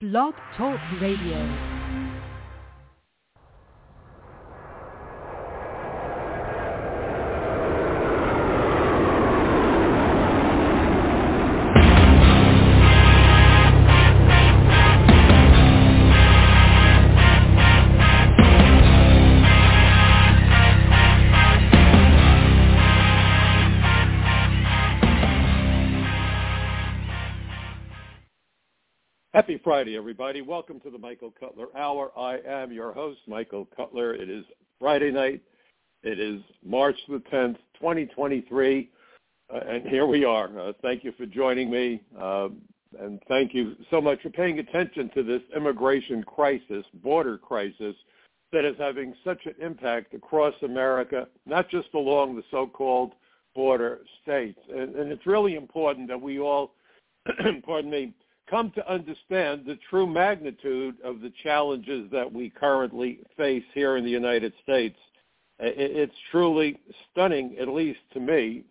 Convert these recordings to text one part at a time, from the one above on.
Blog Talk Radio. Happy Friday, everybody. Welcome to the Michael Cutler Hour. I am your host, Michael Cutler. It is Friday night. It is March the 10th, 2023, and here we are. Thank you for joining me, and thank you so much for paying attention to this immigration crisis, border crisis, that is having such an impact across America, not just along the so-called border states. And it's really important that we all, pardon me, come to understand the true magnitude of the challenges that we currently face here in the United States. It's truly stunning, at least to me,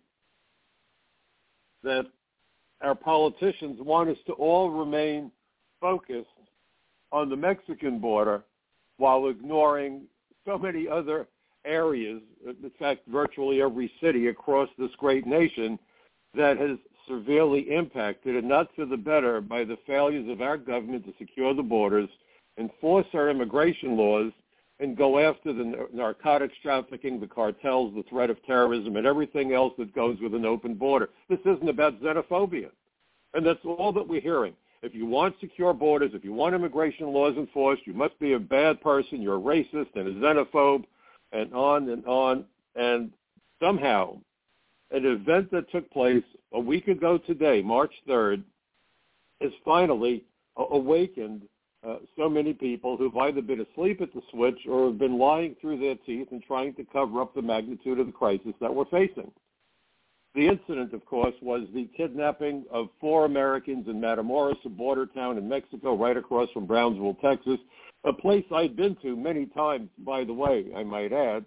that our politicians want us to all remain focused on the Mexican border while ignoring so many other areas, in fact, virtually every city across this great nation that has severely impacted, and not for the better, by the failures of our government to secure the borders, enforce our immigration laws, and go after the narcotics trafficking, the cartels, the threat of terrorism, and everything else that goes with an open border. This isn't about xenophobia. And that's all that we're hearing. If you want secure borders, if you want immigration laws enforced, you must be a bad person, you're a racist and a xenophobe, and on and on. And somehow, an event that took place a week ago today, March 3rd, has finally awakened so many people who've either been asleep at the switch or have been lying through their teeth and trying to cover up the magnitude of the crisis that we're facing. The incident, of course, was the kidnapping of 4 Americans in Matamoros, a border town in Mexico, right across from Brownsville, Texas, a place I'd been to many times, by the way, I might add.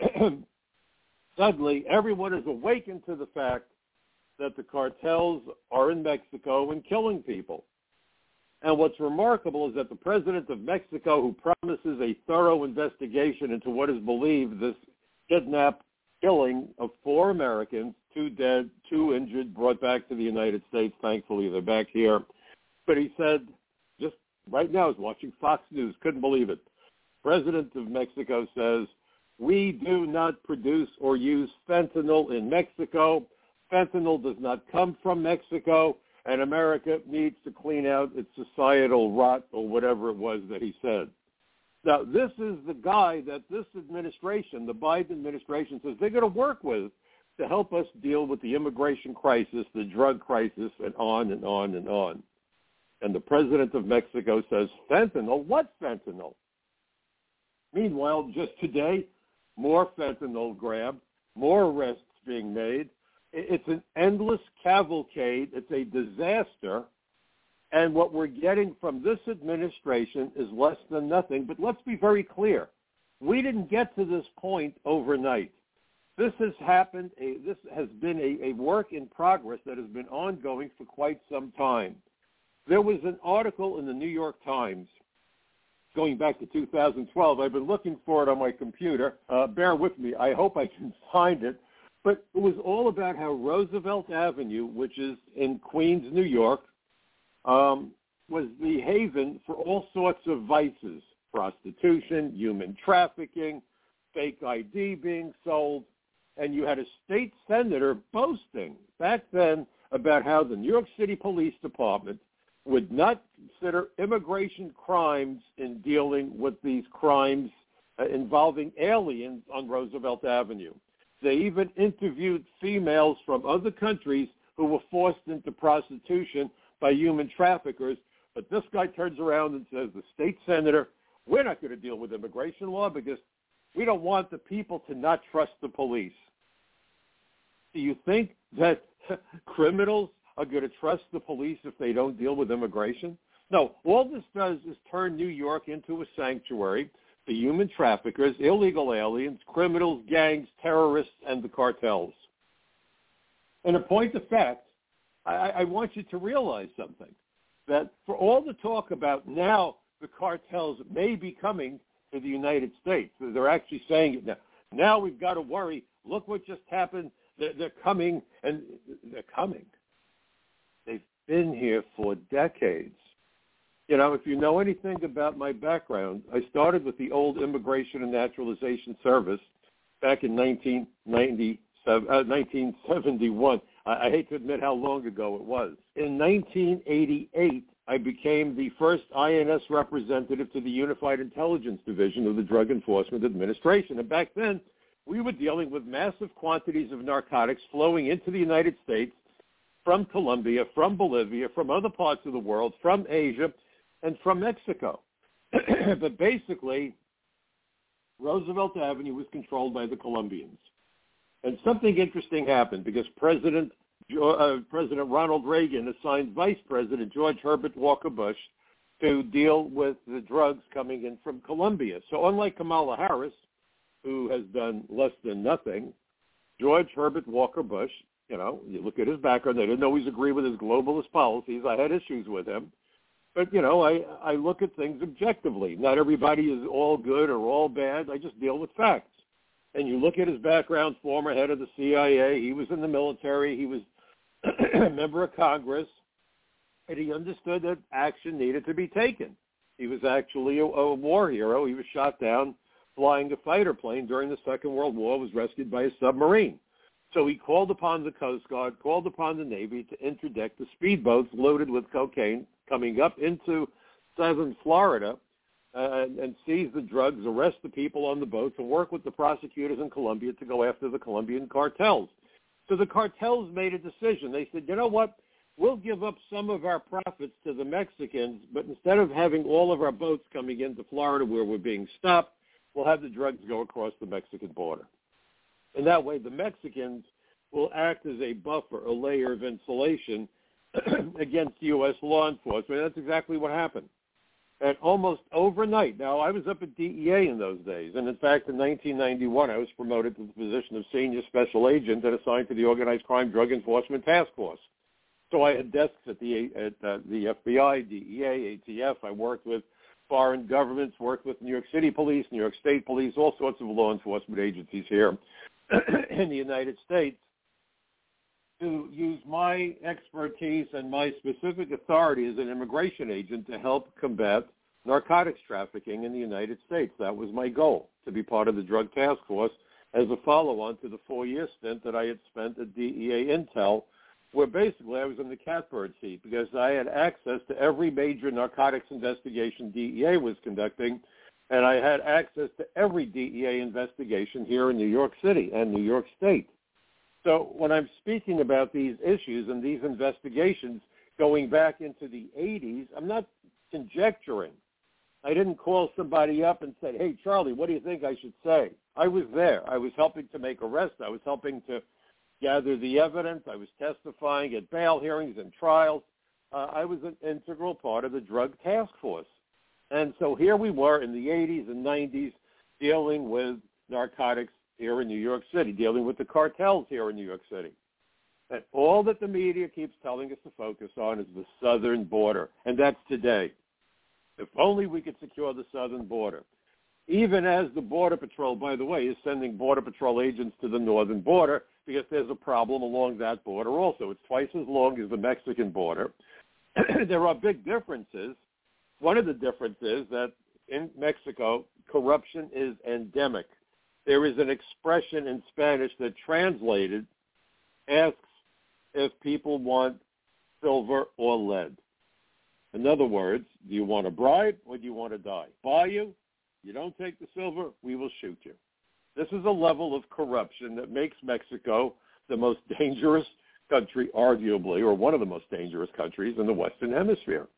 Suddenly, everyone is awakened to the fact that the cartels are in Mexico and killing people. And what's remarkable is that the president of Mexico, who promises a thorough investigation into what is believed this kidnap killing of 4 Americans, 2 dead, 2 injured, brought back to the United States. Thankfully, they're back here. But he said, just right now, I was watching Fox News, couldn't believe it. President of Mexico says, "We do not produce or use fentanyl in Mexico. Fentanyl does not come from Mexico, and America needs to clean out its societal rot," or whatever it was that he said. Now, this is the guy that this administration, the Biden administration, says they're going to work with to help us deal with the immigration crisis, the drug crisis, and on and on and on. And the president of Mexico says, fentanyl? What fentanyl? Meanwhile, just today, more fentanyl grab, more arrests being made. It's an endless cavalcade. It's a disaster. And what we're getting from this administration is less than nothing. But let's be very clear. We didn't get to this point overnight. This has happened. This has been a work in progress that has been ongoing for quite some time. There was an article in the New York Times going back to 2012. I've been looking for it on my computer. Bear with me. I hope I can find it. But it was all about how Roosevelt Avenue, which is in Queens, New York, was the haven for all sorts of vices: prostitution, human trafficking, fake ID being sold. And you had a state senator boasting back then about how the New York City Police Department would not consider immigration crimes in dealing with these crimes involving aliens on Roosevelt Avenue. They even interviewed females from other countries who were forced into prostitution by human traffickers. But this guy turns around and says, the state senator, we're not going to deal with immigration law because we don't want the people to not trust the police. Do you think that criminals are going to trust the police if they don't deal with immigration? No, all this does is turn New York into a sanctuary for human traffickers, illegal aliens, criminals, gangs, terrorists, and the cartels. And a point of fact, I want you to realize something. that for all the talk about now the cartels may be coming to the United States, they're actually saying it now. Now we've got to worry. Look what just happened. They're coming, and they're coming. They've been here for decades. You know, if you know anything about my background, I started with the old Immigration and Naturalization Service back in 1971. I hate to admit how long ago it was. In 1988, I became the first INS representative to the Unified Intelligence Division of the Drug Enforcement Administration. And back then, we were dealing with massive quantities of narcotics flowing into the United States from Colombia, from Bolivia, from other parts of the world, from Asia, and from Mexico. But basically, Roosevelt Avenue was controlled by the Colombians. And something interesting happened because President Ronald Reagan assigned Vice President George Herbert Walker Bush to deal with the drugs coming in from Colombia. So unlike Kamala Harris, who has done less than nothing, George Herbert Walker Bush, you know, you look at his background, I didn't always agree with his globalist policies. I had issues with him. But, you know, I look at things objectively. Not everybody is all good or all bad. I just deal with facts. And you look at his background, former head of the CIA, he was in the military, he was a member of Congress, and he understood that action needed to be taken. He was actually a war hero. He was shot down flying a fighter plane during the Second World War, was rescued by a submarine. So he called upon the Coast Guard, called upon the Navy to interdict the speedboats loaded with cocaine coming up into southern Florida and seize the drugs, arrest the people on the boats, and work with the prosecutors in Colombia to go after the Colombian cartels. So the cartels made a decision. They said, you know what, we'll give up some of our profits to the Mexicans, but instead of having all of our boats coming into Florida where we're being stopped, we'll have the drugs go across the Mexican border. And that way the Mexicans will act as a buffer, a layer of insulation against U.S. law enforcement. That's exactly what happened. And almost overnight, now I was up at DEA in those days, and in fact in 1991 I was promoted to the position of Senior Special Agent and assigned to the Organized Crime Drug Enforcement Task Force. So I had desks at the FBI, DEA, ATF. I worked with foreign governments, worked with New York City Police, New York State Police, all sorts of law enforcement agencies here in the United States, to use my expertise and my specific authority as an immigration agent to help combat narcotics trafficking in the United States. That was my goal, to be part of the Drug Task Force as a follow-on to the 4-year stint that I had spent at DEA Intel, where basically I was in the catbird seat because I had access to every major narcotics investigation DEA was conducting, and I had access to every DEA investigation here in New York City and New York State. So when I'm speaking about these issues and these investigations going back into the 80s, I'm not conjecturing. I didn't call somebody up and say, hey, Charlie, what do you think I should say? I was there. I was helping to make arrests. I was helping to gather the evidence. I was testifying at bail hearings and trials. I was an integral part of the Drug Task Force. And so here we were in the 80s and 90s dealing with narcotics here in New York City, dealing with the cartels here in New York City. And all that the media keeps telling us to focus on is the southern border, and that's today. If only we could secure the southern border. Even as the Border Patrol, by the way, is sending Border Patrol agents to the northern border because there's a problem along that border also. It's twice as long as the Mexican border. There are big differences. One of the differences is that in Mexico, corruption is endemic. There is an expression in Spanish that translated asks if people want silver or lead. In other words, do you want a bribe or do you want to die? Buy you? You don't take the silver, we will shoot you. This is a level of corruption that makes Mexico the most dangerous country, arguably, or one of the most dangerous countries in the Western Hemisphere.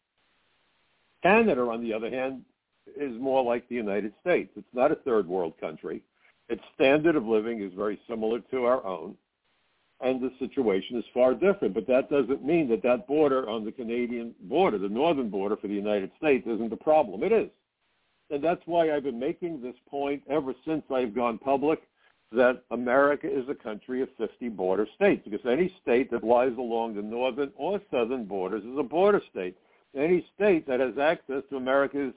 Canada, on the other hand, is more like the United States. It's not a third world country. Its standard of living is very similar to our own, and the situation is far different. But that doesn't mean that that border on the Canadian border, the northern border for the United States, isn't a problem. It is. And that's why I've been making this point ever since I've gone public, that America is a country of 50 border states, because any state that lies along the northern or southern borders is a border state. Any state that has access to America's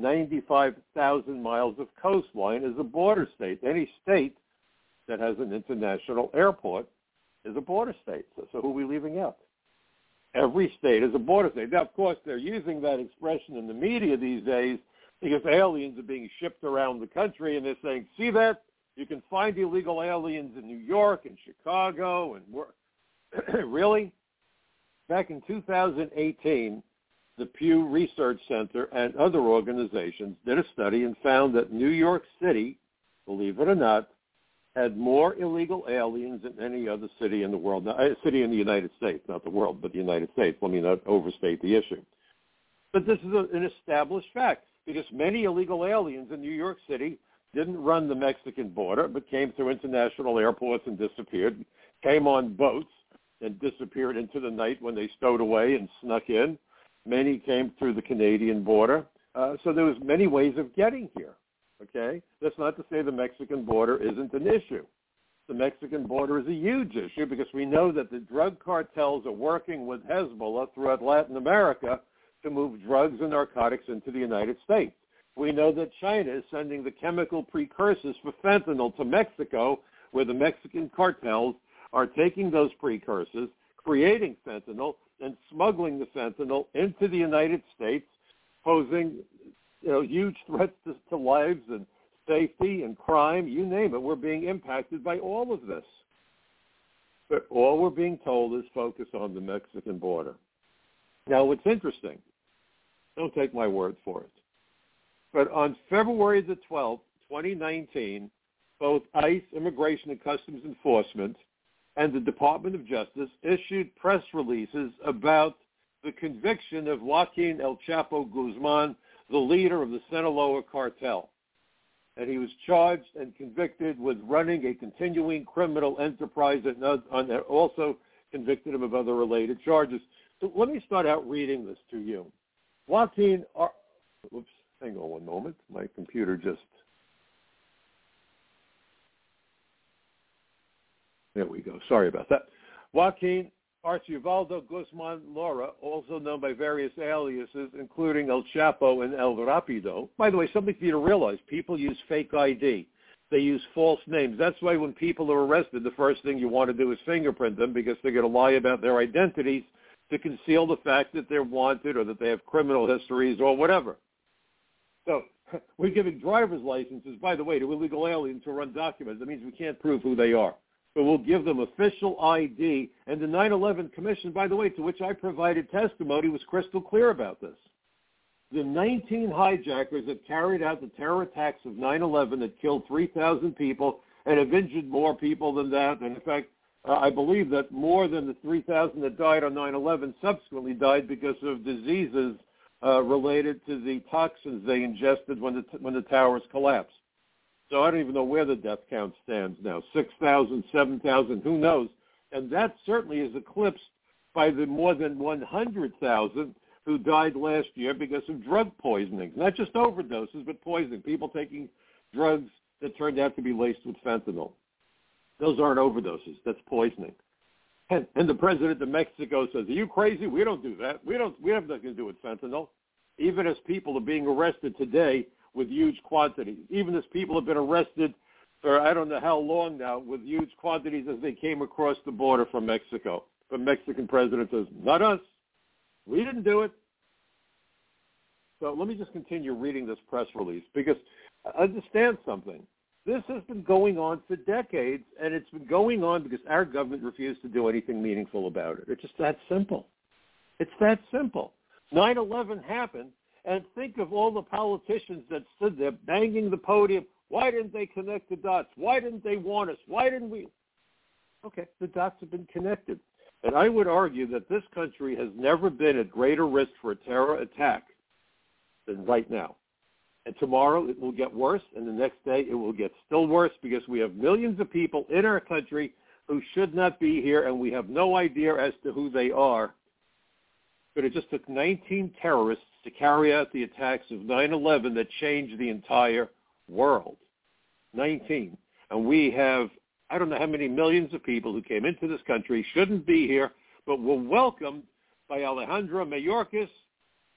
95,000 miles of coastline is a border state. Any state that has an international airport is a border state. So who are we leaving out? Every state is a border state. Now, of course, they're using that expression in the media these days because aliens are being shipped around the country, and they're saying, see that? You can find illegal aliens in New York and Chicago. And really? Back in 2018, the Pew Research Center and other organizations did a study and found that New York City, believe it or not, had more illegal aliens than any other city in the world. Now, a city in the United States, not the world, but the United States. Let me not overstate the issue. But this is an established fact because many illegal aliens in New York City didn't run the Mexican border, but came through international airports and disappeared, came on boats and disappeared into the night when they stowed away and snuck in. Many came through the Canadian border. So there was many ways of getting here. Okay? That's not to say the Mexican border isn't an issue. The Mexican border is a huge issue because we know that the drug cartels are working with Hezbollah throughout Latin America to move drugs and narcotics into the United States. We know that China is sending the chemical precursors for fentanyl to Mexico, where the Mexican cartels are taking those precursors, creating fentanyl, and smuggling the fentanyl into the United States, posing huge threats to lives and safety and crime, you name it. We're being impacted by all of this. But all we're being told is focus on the Mexican border. Now, what's interesting, don't take my word for it, but on February the 12th, 2019, both ICE, Immigration and Customs Enforcement, and the Department of Justice issued press releases about the conviction of Joaquin El Chapo Guzman, the leader of the Sinaloa cartel. And he was charged and convicted with running a continuing criminal enterprise and also convicted him of other related charges. So let me start out reading this to you. Hang on one moment. My computer just... There we go. Sorry about that. Joaquin Archibaldo Guzman Lara, also known by various aliases, including El Chapo and El Rapido. By the way, something for you to realize, people use fake ID. They use false names. That's why when people are arrested, the first thing you want to do is fingerprint them because they're going to lie about their identities to conceal the fact that they're wanted or that they have criminal histories or whatever. So we're giving driver's licenses, by the way, to illegal aliens to run documents. That means we can't prove who they are. But we'll give them official ID. And the 9/11 Commission, by the way, to which I provided testimony, was crystal clear about this. The 19 hijackers that carried out the terror attacks of 9/11 that killed 3,000 people and have injured more people than that. And in fact, I believe that more than the 3,000 that died on 9/11 subsequently died because of diseases related to the toxins they ingested when the towers collapsed. So I don't even know where the death count stands now, 6,000, 7,000, who knows? And that certainly is eclipsed by the more than 100,000 who died last year because of drug poisoning, not just overdoses, but poisoning, people taking drugs that turned out to be laced with fentanyl. Those aren't overdoses. That's poisoning. And the president of Mexico says, are you crazy? We don't do that. We have nothing to do with fentanyl. Even as people are being arrested today with huge quantities, even as people have been arrested for I don't know how long now with huge quantities as they came across the border from Mexico. The Mexican president says, not us. We didn't do it. So let me just continue reading this press release because understand something. This has been going on for decades, and it's been going on because our government refused to do anything meaningful about it. It's just that simple. It's that simple. 9/11 happened, and think of all the politicians that stood there banging the podium. Why didn't they connect the dots? Why didn't they warn us? Why didn't we? Okay, the dots have been connected. And I would argue that this country has never been at greater risk for a terror attack than right now. And tomorrow it will get worse, and the next day it will get still worse because we have millions of people in our country who should not be here, and we have no idea as to who they are. But it just took 19 terrorists to carry out the attacks of 9/11 that changed the entire world. 19. And we have, I don't know how many millions of people who came into this country, shouldn't be here, but were welcomed by Alejandro Mayorkas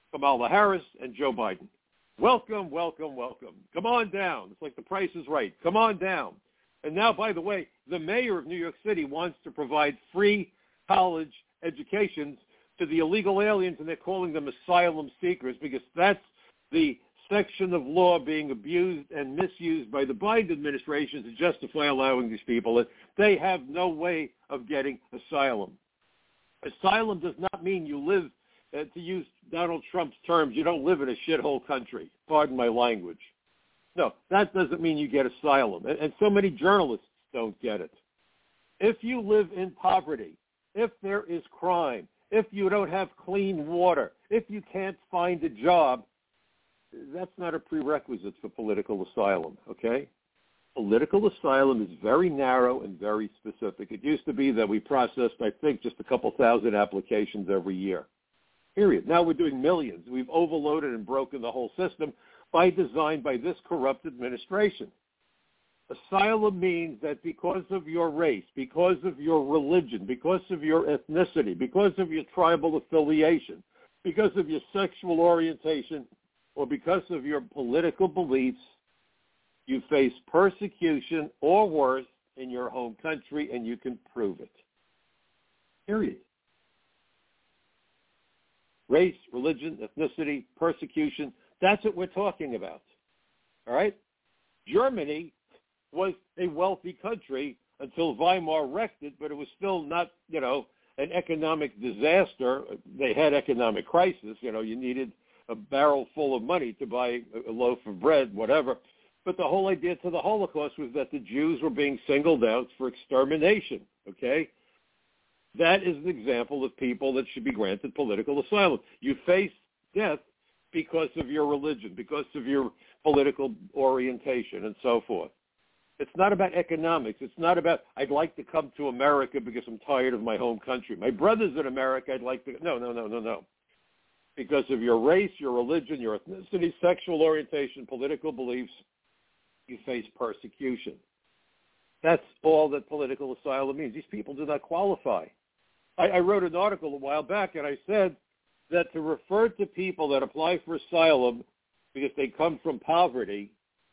Kamala Harris and Joe Biden. Welcome, welcome, welcome. Come on down. It's like the Price is Right. Come on down. And now, by the way, the mayor of New York City wants to provide free college educations to the illegal aliens, and they're calling them asylum seekers because that's the section of law being abused and misused by the Biden administration to justify allowing these people. They have no way of getting asylum. Asylum does not mean you live, to use Donald Trump's terms, you don't live in a shithole country. Pardon my language. No, that doesn't mean you get asylum. And so many journalists don't get it. If you live in poverty, if there is crime, if you don't have clean water, if you can't find a job, that's not a prerequisite for political asylum, okay? Political asylum is very narrow and very specific. It used to be that we processed, I think, just a couple thousand applications every year, period. Now we're doing millions. We've overloaded and broken the whole system by design by this corrupt administration. Asylum means that because of your race, because of your religion, because of your ethnicity, because of your tribal affiliation, because of your sexual orientation, or because of your political beliefs, you face persecution or worse in your home country, and you can prove it. Period. Race, religion, ethnicity, persecution, that's what we're talking about. All right? Germany was a wealthy country until Weimar wrecked it, but it was still not, an economic disaster. They had economic crisis. You needed a barrel full of money to buy a loaf of bread, whatever. But the whole idea to the Holocaust was that the Jews were being singled out for extermination, okay? That is an example of people that should be granted political asylum. You face death because of your religion, because of your political orientation, and so forth. It's not about economics. It's not about, I'd like to come to America because I'm tired of my home country. My brother's in America, I'd like to, no. Because of your race, your religion, your ethnicity, sexual orientation, political beliefs, you face persecution. That's all that political asylum means. These people do not qualify. I wrote an article a while back, and I said that to refer to people that apply for asylum because they come from poverty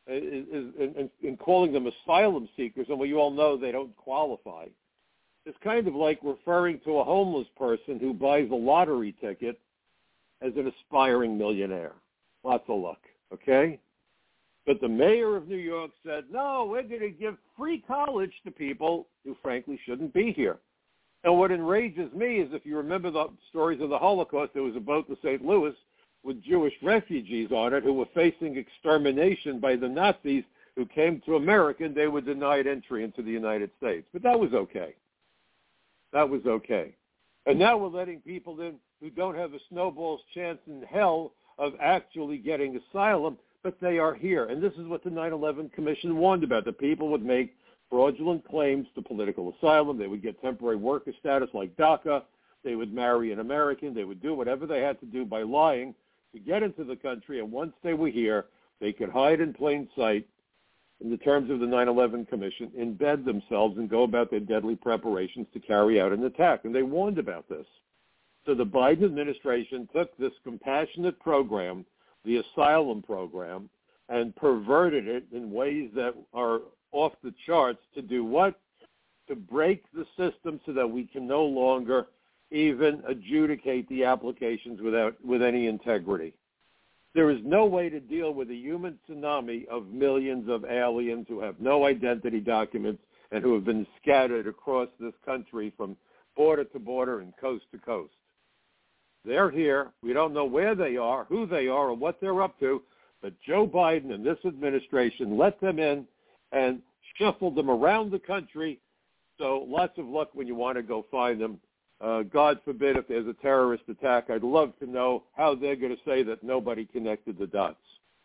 in calling them asylum seekers, and you all know they don't qualify, it's kind of like referring to a homeless person who buys a lottery ticket as an aspiring millionaire. Lots of luck, okay? But the mayor of New York said, no, we're going to give free college to people who frankly shouldn't be here. And what enrages me is if you remember the stories of the Holocaust, there was a boat to St. Louis with Jewish refugees on it who were facing extermination by the Nazis who came to America, and they were denied entry into the United States. But that was okay. That was okay. And now we're letting people in who don't have a snowball's chance in hell of actually getting asylum, but they are here. And this is what the 9/11 Commission warned about, that people would make fraudulent claims to political asylum. They would get temporary worker status like DACA. They would marry an American. They would do whatever they had to do by lying to get into the country. And once they were here, they could hide in plain sight, in the terms of the 9/11 Commission, embed themselves and go about their deadly preparations to carry out an attack. And they warned about this. So the Biden administration took this compassionate program, the asylum program, and perverted it in ways that are off the charts to do what? To break the system so that we can no longer even adjudicate the applications with any integrity. There is no way to deal with a human tsunami of millions of aliens who have no identity documents and who have been scattered across this country from border to border and coast to coast. They're here. We don't know where they are, who they are, or what they're up to, but Joe Biden and this administration let them in and shuffled them around the country. So lots of luck when you want to go find them. God forbid if there's a terrorist attack, I'd love to know how they're going to say that nobody connected the dots.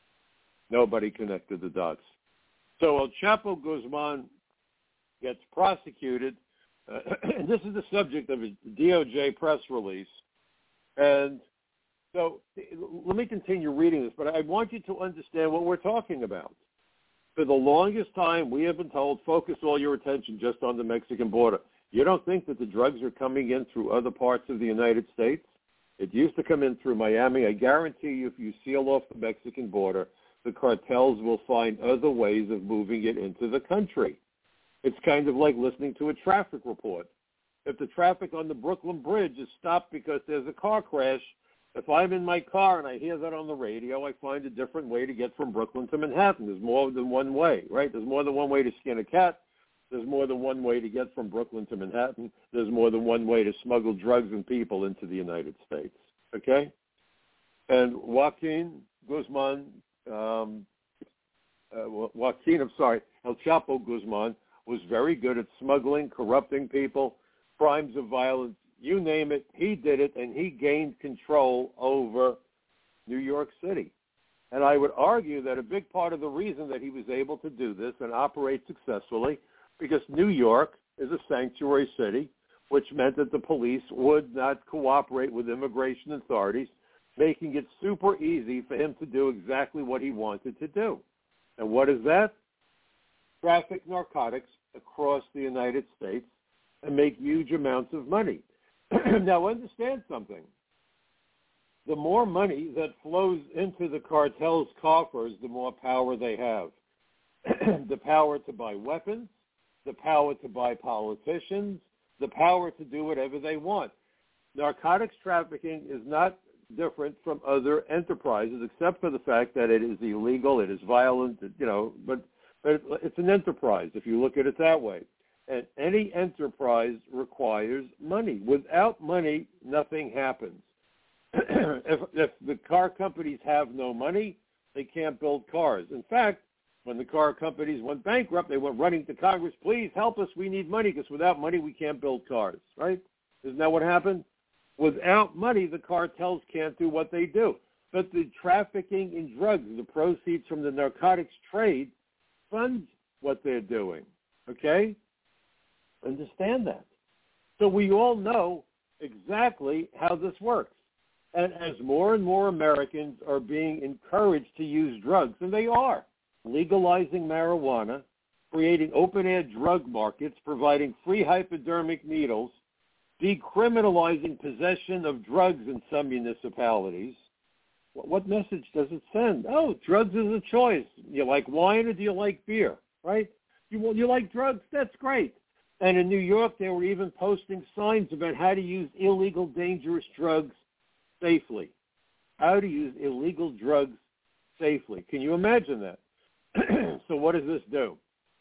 Nobody connected the dots. So El Chapo Guzman gets prosecuted. And this is the subject of a DOJ press release. And so let me continue reading this, but I want you to understand what we're talking about. For the longest time, we have been told, focus all your attention just on the Mexican border. You don't think that the drugs are coming in through other parts of the United States? It used to come in through Miami. I guarantee you, if you seal off the Mexican border, the cartels will find other ways of moving it into the country. It's kind of like listening to a traffic report. If the traffic on the Brooklyn Bridge is stopped because there's a car crash, if I'm in my car and I hear that on the radio, I find a different way to get from Brooklyn to Manhattan. There's more than one way, right? There's more than one way to skin a cat. There's more than one way to get from Brooklyn to Manhattan. There's more than one way to smuggle drugs and people into the United States, okay? And Joaquin Guzman, El Chapo Guzman, was very good at smuggling, corrupting people, crimes of violence, you name it, he did it, and he gained control over New York City. And I would argue that a big part of the reason that he was able to do this and operate successfully, because New York is a sanctuary city, which meant that the police would not cooperate with immigration authorities, making it super easy for him to do exactly what he wanted to do. And what is that? Traffic narcotics across the United States and make huge amounts of money. Now, understand something. The more money that flows into the cartel's coffers, the more power they have. The power to buy weapons, the power to buy politicians, the power to do whatever they want. Narcotics trafficking is not different from other enterprises, except for the fact that it is illegal, it is violent, but it's an enterprise if you look at it that way. And any enterprise requires money. Without money, nothing happens. If the car companies have no money, they can't build cars. In fact, when the car companies went bankrupt, they went running to Congress, please help us, we need money, because without money we can't build cars, right? Isn't that what happened? Without money, the cartels can't do what they do. But the trafficking in drugs, the proceeds from the narcotics trade, funds what they're doing, okay? Understand that. So we all know exactly how this works. And as more and more Americans are being encouraged to use drugs, and they are, legalizing marijuana, creating open-air drug markets, providing free hypodermic needles, decriminalizing possession of drugs in some municipalities, what message does it send? Oh, drugs is a choice. You like wine or do you like beer, right? You like drugs? That's great. And in New York, they were even posting signs about how to use illegal, dangerous drugs safely. How to use illegal drugs safely. Can you imagine that? So what does this do?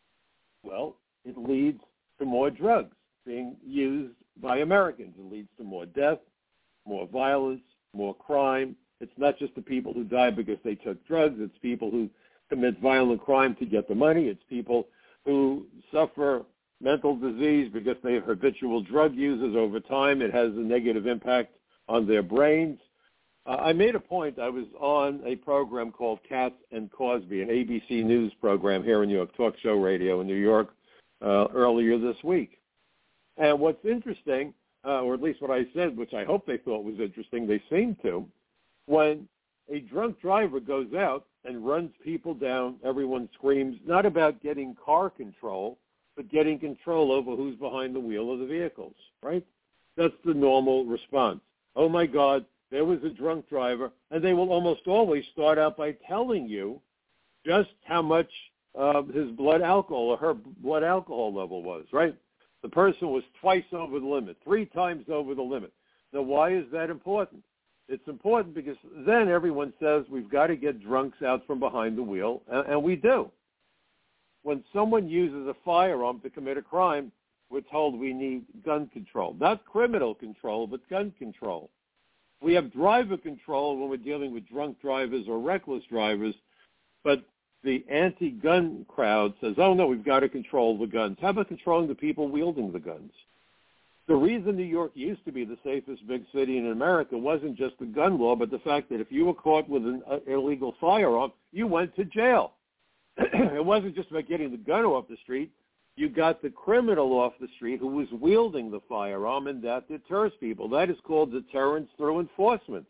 Well, it leads to more drugs being used by Americans. It leads to more death, more violence, more crime. It's not just the people who die because they took drugs. It's people who commit violent crime to get the money. It's people who suffer mental disease because they are habitual drug users over time. It has a negative impact on their brains. I made a point. I was on a program called Katz and Cosby, an ABC News program here in New York, talk show radio in New York, earlier this week. And what's interesting, or at least what I said, which I hope they thought was interesting, they seem to, when a drunk driver goes out and runs people down, everyone screams not about getting car control, but getting control over who's behind the wheel of the vehicles, right? That's the normal response. Oh, my God, there was a drunk driver. And they will almost always start out by telling you just how much his blood alcohol or her blood alcohol level was, right? The person was twice over the limit, 3 times over the limit. Now, why is that important? It's important because then everyone says we've got to get drunks out from behind the wheel, and we do. When someone uses a firearm to commit a crime, we're told we need gun control. Not criminal control, but gun control. We have driver control when we're dealing with drunk drivers or reckless drivers, but the anti-gun crowd says, oh, no, we've got to control the guns. How about controlling the people wielding the guns? The reason New York used to be the safest big city in America wasn't just the gun law, but the fact that if you were caught with an illegal firearm, you went to jail. It wasn't just about getting the gun off the street. You got the criminal off the street who was wielding the firearm, and that deters people. That is called deterrence through enforcement.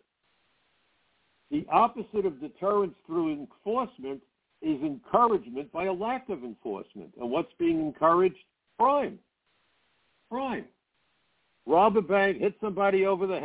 The opposite of deterrence through enforcement is encouragement by a lack of enforcement. And what's being encouraged? Crime. Crime. Rob a bank, hit somebody over the head,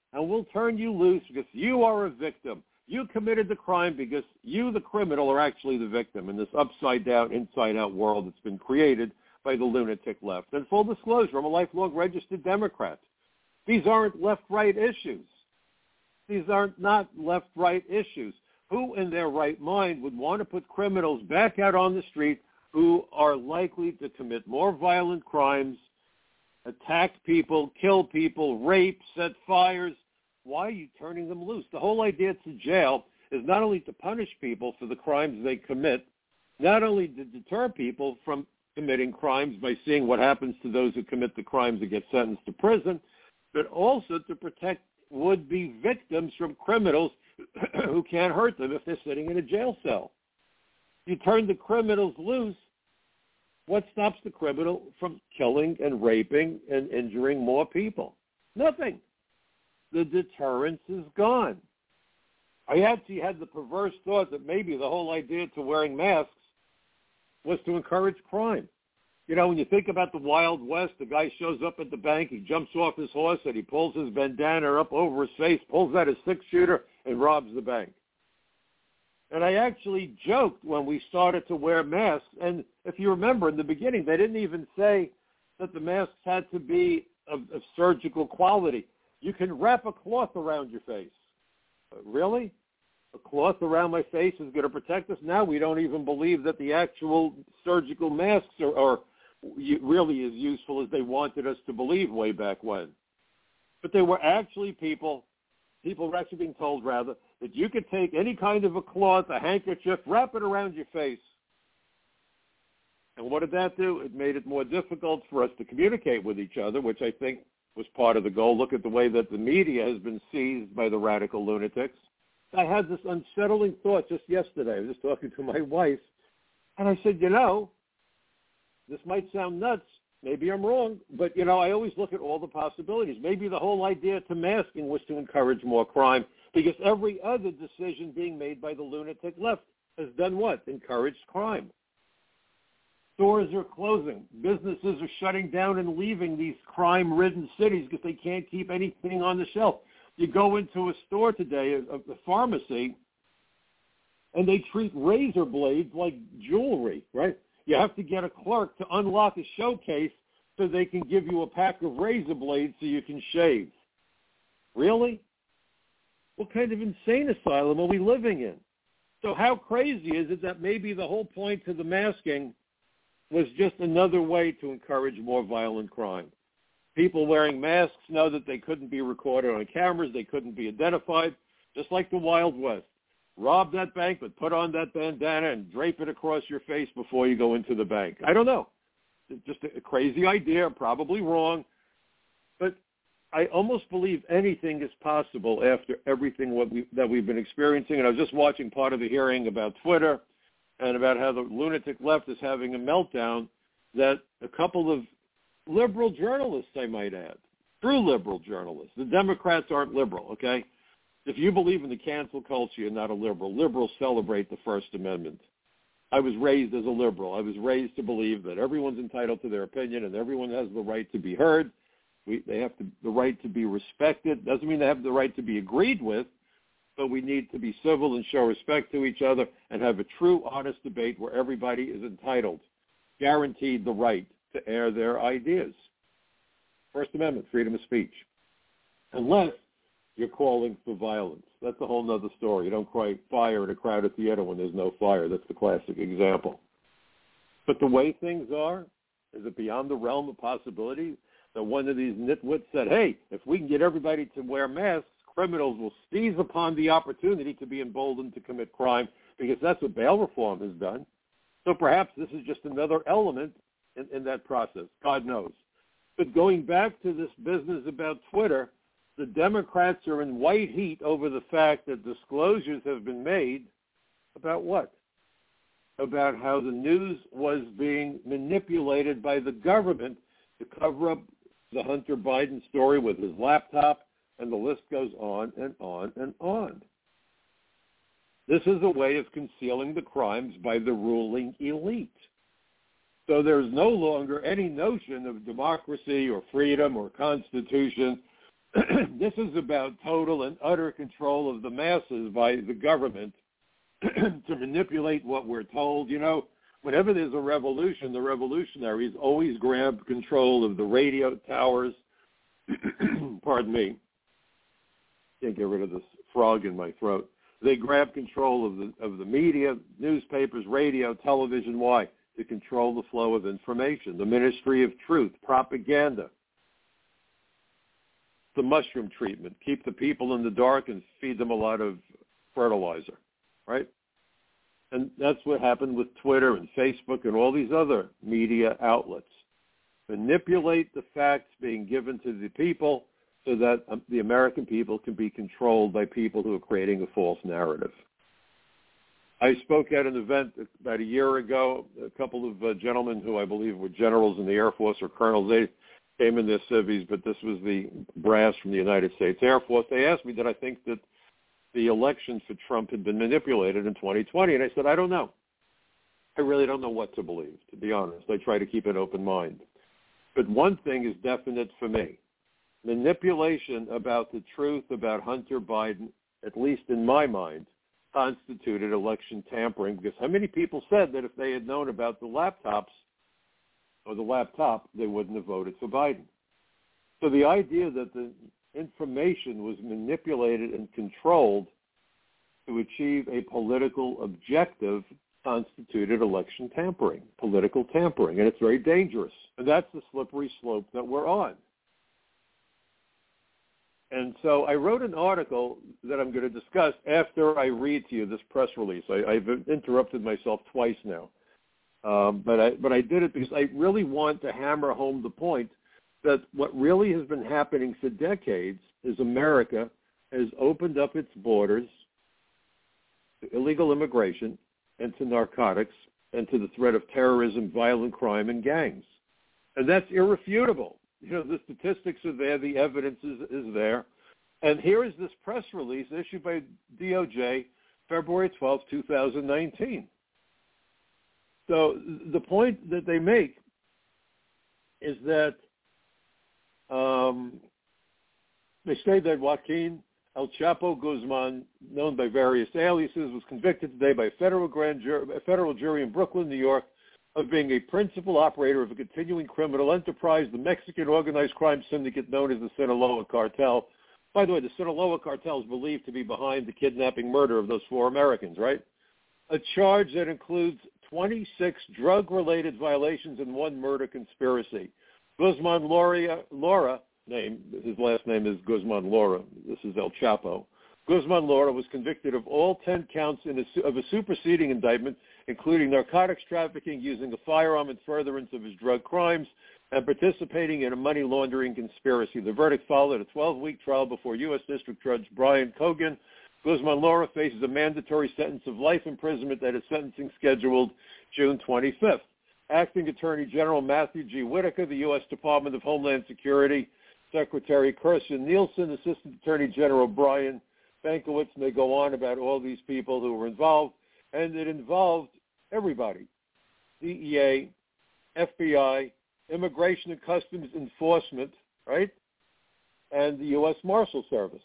and we'll turn you loose because you are a victim. You committed the crime because you, the criminal, are actually the victim in this upside-down, inside-out world that's been created by the lunatic left. And full disclosure, I'm a lifelong registered Democrat. These aren't left-right issues. These are not left-right issues. Who in their right mind would want to put criminals back out on the street who are likely to commit more violent crimes, attack people, kill people, rape, set fires? Why are you turning them loose? The whole idea to jail is not only to punish people for the crimes they commit, not only to deter people from committing crimes by seeing what happens to those who commit the crimes and get sentenced to prison, but also to protect would-be victims from criminals who can't hurt them if they're sitting in a jail cell. You turn the criminals loose, what stops the criminal from killing and raping and injuring more people? Nothing. The deterrence is gone. I actually had the perverse thought that maybe the whole idea to wearing masks was to encourage crime. You know, when you think about the Wild West, the guy shows up at the bank, he jumps off his horse, and he pulls his bandana up over his face, pulls out his six-shooter, and robs the bank. And I actually joked when we started to wear masks, and if you remember in the beginning, they didn't even say that the masks had to be of surgical quality. You can wrap a cloth around your face. Really? A cloth around my face is going to protect us? Now we don't even believe that the actual surgical masks are really as useful as they wanted us to believe way back when. But there were actually people were actually being told, rather, that you could take any kind of a cloth, a handkerchief, wrap it around your face. And what did that do? It made it more difficult for us to communicate with each other, which I think was part of the goal. Look at the way that the media has been seized by the radical lunatics. I had this unsettling thought just yesterday. I was just talking to my wife, and I said, you know, this might sound nuts. Maybe I'm wrong, but, you know, I always look at all the possibilities. Maybe the whole idea to masking was to encourage more crime, because every other decision being made by the lunatic left has done what? Encouraged crime. Stores are closing. Businesses are shutting down and leaving these crime-ridden cities because they can't keep anything on the shelf. You go into a store today, a pharmacy, and they treat razor blades like jewelry, right? You have to get a clerk to unlock a showcase so they can give you a pack of razor blades so you can shave. Really? What kind of insane asylum are we living in? So how crazy is it that maybe the whole point to the masking was just another way to encourage more violent crime? People wearing masks know that they couldn't be recorded on cameras, they couldn't be identified, just like the Wild West. Rob that bank, but put on that bandana and drape it across your face before you go into the bank. I don't know. It's just a crazy idea, probably wrong. But I almost believe anything is possible after everything that we've been experiencing. And I was just watching part of the hearing about Twitter and about how the lunatic left is having a meltdown, that a couple of liberal journalists, I might add, true liberal journalists. The Democrats aren't liberal, okay? If you believe in the cancel culture, you're not a liberal. Liberals celebrate the First Amendment. I was raised as a liberal. I was raised to believe that everyone's entitled to their opinion and everyone has the right to be heard. They have the right to be respected. Doesn't mean they have the right to be agreed with, but we need to be civil and show respect to each other and have a true, honest debate where everybody is entitled, guaranteed the right to air their ideas. First Amendment, freedom of speech. Unless you're calling for violence. That's a whole other story. You don't cry fire at a crowded theater when there's no fire. That's the classic example. But the way things are, is it beyond the realm of possibility that one of these nitwits said, hey, if we can get everybody to wear masks, criminals will seize upon the opportunity to be emboldened to commit crime, because that's what bail reform has done. So perhaps this is just another element in that process. God knows. But going back to this business about Twitter, the Democrats are in white heat over the fact that disclosures have been made about what? About how the news was being manipulated by the government to cover up the Hunter Biden story with his laptop, and the list goes on and on and on. This is a way of concealing the crimes by the ruling elite. So there's no longer any notion of democracy or freedom or constitution This is about total and utter control of the masses by the government to manipulate what we're told. You know, whenever there's a revolution, the revolutionaries always grab control of the radio towers. Pardon me. Can't get rid of this frog in my throat. They grab control of the media, newspapers, radio, television. Why? To control the flow of information. The Ministry of Truth, propaganda. The mushroom treatment. Keep the people in the dark and feed them a lot of fertilizer, right? And that's what happened with Twitter and Facebook and all these other media outlets. Manipulate the facts being given to the people so that the American people can be controlled by people who are creating a false narrative. I spoke at an event about a year ago. A couple of gentlemen who I believe were generals in the Air Force or colonels, they came in their civvies, but this was the brass from the United States Air Force. They asked me, did I think that the election for Trump had been manipulated in 2020? And I said, I don't know. I really don't know what to believe, to be honest. I try to keep an open mind. But one thing is definite for me. Manipulation about the truth about Hunter Biden, at least in my mind, constituted election tampering, because how many people said that if they had known about the laptops or the laptop, they wouldn't have voted for Biden? So the idea that the information was manipulated and controlled to achieve a political objective constituted election tampering, political tampering, and it's very dangerous. And that's the slippery slope that we're on. And so I wrote an article that I'm going to discuss after I read to you this press release. I've interrupted myself twice now. But I did it because I really want to hammer home the point that what really has been happening for decades is America has opened up its borders to illegal immigration and to narcotics and to the threat of terrorism, violent crime, and gangs. And that's irrefutable. You know, the statistics are there, the evidence is there. And here is this press release issued by DOJ, February 12, 2019. So the point that they make is that they say that Joaquin El Chapo Guzman, known by various aliases, was convicted today by a federal jury in Brooklyn, New York, of being a principal operator of a continuing criminal enterprise, the Mexican organized crime syndicate known as the Sinaloa Cartel. By the way, the Sinaloa Cartel is believed to be behind the kidnapping murder of those 4 Americans, right? A charge that includes 26 drug-related violations and 1 murder conspiracy. Guzman Laura, his last name is Guzman Laura. This is El Chapo. Guzman Laura was convicted of all 10 counts of a superseding indictment, including narcotics trafficking, using a firearm in furtherance of his drug crimes, and participating in a money laundering conspiracy. The verdict followed a 12-week trial before U.S. District Judge Brian Cogan. Guzman Laura faces a mandatory sentence of life imprisonment that is sentencing scheduled June 25th. Acting Attorney General Matthew G. Whitaker, the U.S. Department of Homeland Security Secretary Kirstjen Nielsen, Assistant Attorney General Brian Bankowitz, and they go on about all these people who were involved, and it involved everybody: DEA, FBI, Immigration and Customs Enforcement, right, and the U.S. Marshal Service.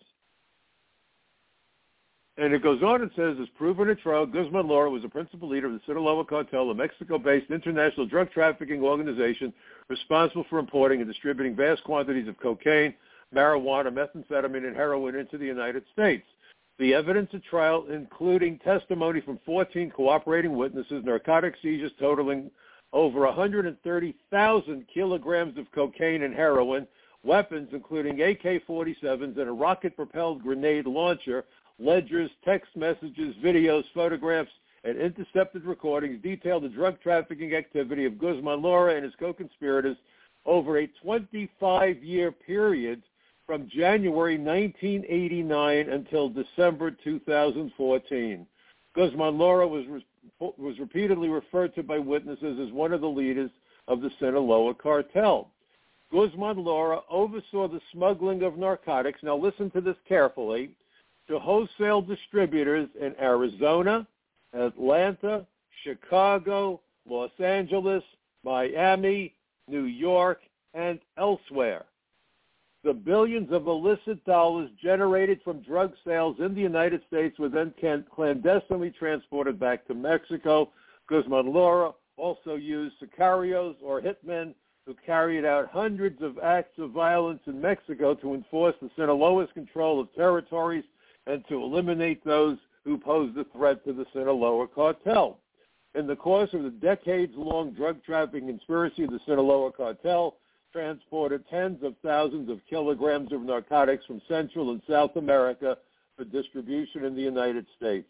And it goes on and says, as proven in trial, Guzman Laura was a principal leader of the Sinaloa Cartel, a Mexico-based international drug trafficking organization responsible for importing and distributing vast quantities of cocaine, marijuana, methamphetamine, and heroin into the United States. The evidence at trial, including testimony from 14 cooperating witnesses, narcotic seizures totaling over 130,000 kilograms of cocaine and heroin, weapons including AK-47s and a rocket-propelled grenade launcher, ledgers, text messages, videos, photographs, and intercepted recordings detail the drug trafficking activity of Guzman Laura and his co-conspirators over a 25-year period from January 1989 until December 2014. Guzman Laura was repeatedly referred to by witnesses as one of the leaders of the Sinaloa Cartel. Guzman Laura oversaw the smuggling of narcotics, now listen to this carefully, to wholesale distributors in Arizona, Atlanta, Chicago, Los Angeles, Miami, New York, and elsewhere. The billions of illicit dollars generated from drug sales in the United States were then clandestinely transported back to Mexico. Guzman Lara also used sicarios or hitmen who carried out hundreds of acts of violence in Mexico to enforce the Sinaloa's control of territories and to eliminate those who posed a threat to the Sinaloa cartel. In the course of the decades-long drug trafficking conspiracy, the Sinaloa cartel transported tens of thousands of kilograms of narcotics from Central and South America for distribution in the United States.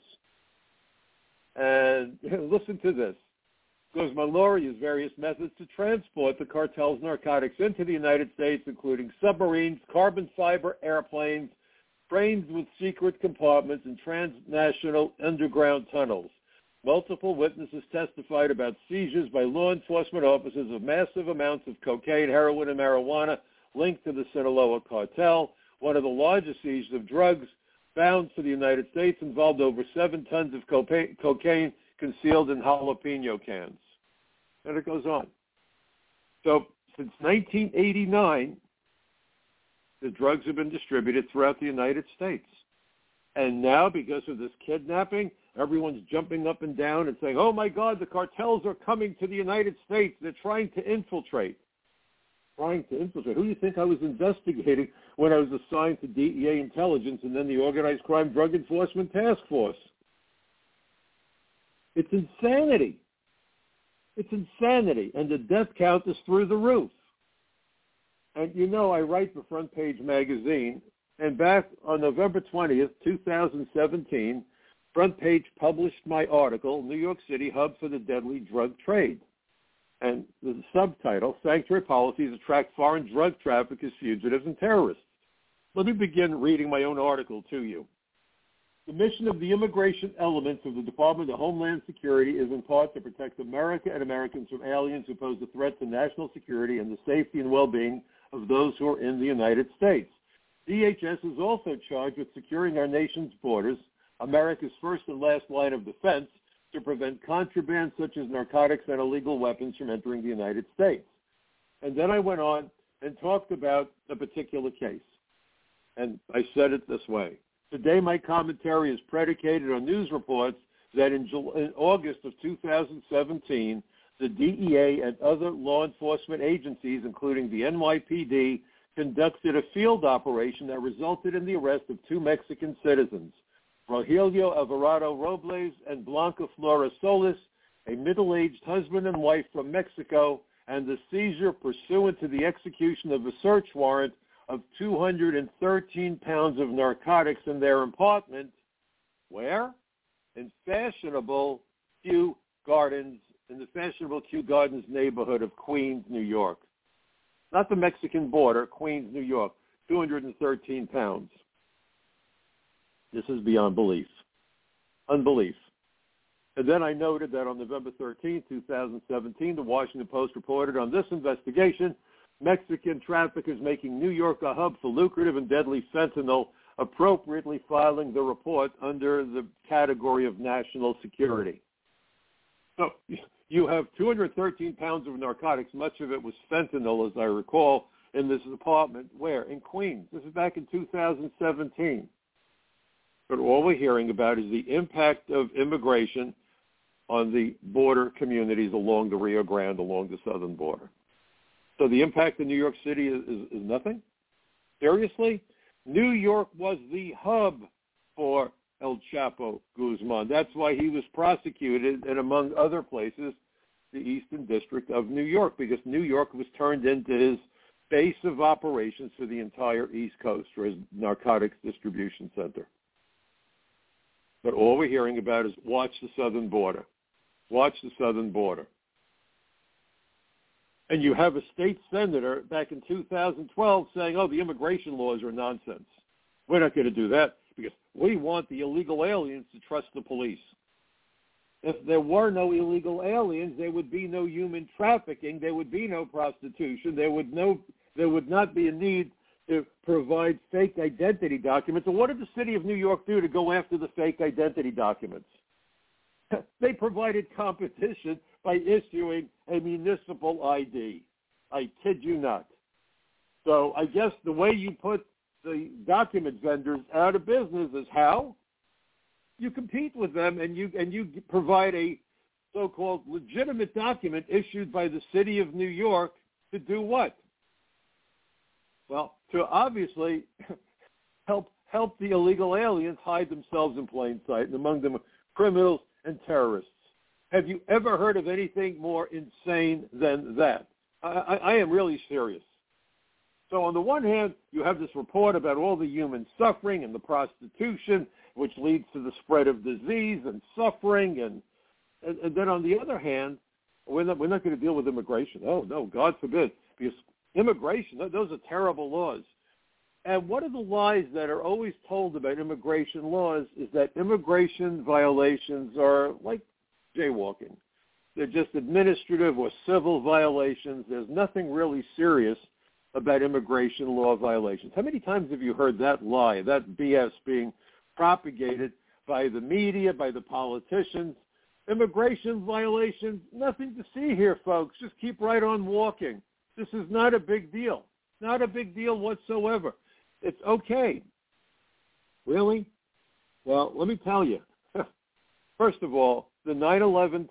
And listen to this. Guzman Lara used various methods to transport the cartel's narcotics into the United States, including submarines, carbon fiber airplanes, trains with secret compartments, and transnational underground tunnels. Multiple witnesses testified about seizures by law enforcement officers of massive amounts of cocaine, heroin, and marijuana linked to the Sinaloa cartel. One of the largest seizures of drugs found for the United States involved over 7 tons of cocaine concealed in jalapeno cans. And it goes on. So since 1989, the drugs have been distributed throughout the United States. And now, because of this kidnapping, everyone's jumping up and down and saying, oh, my God, the cartels are coming to the United States. They're trying to infiltrate. Who do you think I was investigating when I was assigned to DEA intelligence and then the Organized Crime Drug Enforcement Task Force? It's insanity. And the death count is through the roof. And you know, I write for Front Page Magazine, and back on November 20th, 2017, Front Page published my article, New York City Hub for the Deadly Drug Trade. And the subtitle, Sanctuary Policies Attract Foreign Drug Traffickers, Fugitives, and Terrorists. Let me begin reading my own article to you. The mission of the immigration elements of the Department of Homeland Security is in part to protect America and Americans from aliens who pose a threat to national security and the safety and well-being of those who are in the United States. DHS is also charged with securing our nation's borders, America's first and last line of defense, to prevent contraband such as narcotics and illegal weapons from entering the United States. And then I went on and talked about a particular case. And I said it this way. Today my commentary is predicated on news reports that in August of 2017, the DEA and other law enforcement agencies, including the NYPD, conducted a field operation that resulted in the arrest of 2 Mexican citizens, Rogelio Alvarado Robles and Blanca Flora Solis, a middle-aged husband and wife from Mexico, and the seizure pursuant to the execution of a search warrant of 213 pounds of narcotics in their apartment. Where? In fashionable Kew Gardens, in the fashionable Kew Gardens neighborhood of Queens, New York. Not the Mexican border, Queens, New York, 213 pounds. This is beyond belief. Unbelief. And then I noted that on November 13, 2017, the Washington Post reported on this investigation, Mexican traffickers making New York a hub for lucrative and deadly fentanyl, appropriately filing the report under the category of national security. So you have 213 pounds of narcotics. Much of it was fentanyl, as I recall, in this apartment. Where? In Queens. This is back in 2017. But all we're hearing about is the impact of immigration on the border communities along the Rio Grande, along the southern border. So the impact in New York City is nothing? Seriously? New York was the hub for El Chapo Guzman. That's why he was prosecuted, and among other places, the Eastern District of New York, because New York was turned into his base of operations for the entire East Coast, or his narcotics distribution center. But all we're hearing about is watch the southern border. Watch the southern border. And you have a state senator back in 2012 saying, oh, the immigration laws are nonsense. We're not going to do that because we want the illegal aliens to trust the police. If there were no illegal aliens, there would be no human trafficking. There would be no prostitution. There would not be a need to provide fake identity documents. And what did the city of New York do to go after the fake identity documents? They provided competition by issuing a municipal ID. I kid you not. So I guess the way you put the document vendors out of business is how? You compete with them and you provide a so-called legitimate document issued by the city of New York to do what? Well, to obviously help the illegal aliens hide themselves in plain sight, and among them criminals and terrorists. Have you ever heard of anything more insane than that? I am really serious. So on the one hand, you have this report about all the human suffering and the prostitution, which leads to the spread of disease and suffering, and then on the other hand, we're not going to deal with immigration. Oh, no, God forbid, because immigration, those are terrible laws. And one of the lies that are always told about immigration laws is that immigration violations are like jaywalking. They're just administrative or civil violations. There's nothing really serious about immigration law violations. How many times have you heard that lie, that BS being propagated by the media, by the politicians? Immigration violations, nothing to see here, folks. Just keep right on walking. This is not a big deal. Not a big deal whatsoever. It's okay. Really? Well, let me tell you. First of all, the 9/11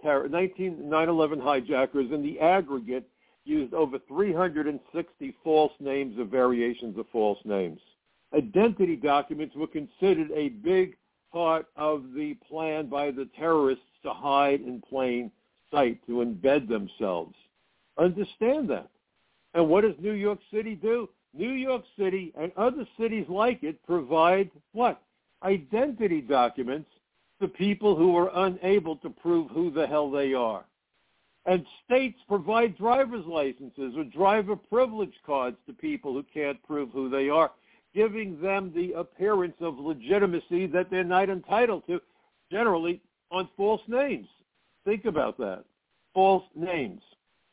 hijackers in the aggregate used over 360 false names or variations of false names. Identity documents were considered a big part of the plan by the terrorists to hide in plain sight, to embed themselves. Understand that. And what does New York City do? New York City and other cities like it provide what? Identity documents to people who are unable to prove who the hell they are. And states provide driver's licenses or driver privilege cards to people who can't prove who they are, giving them the appearance of legitimacy that they're not entitled to, generally on false names. Think about that. False names.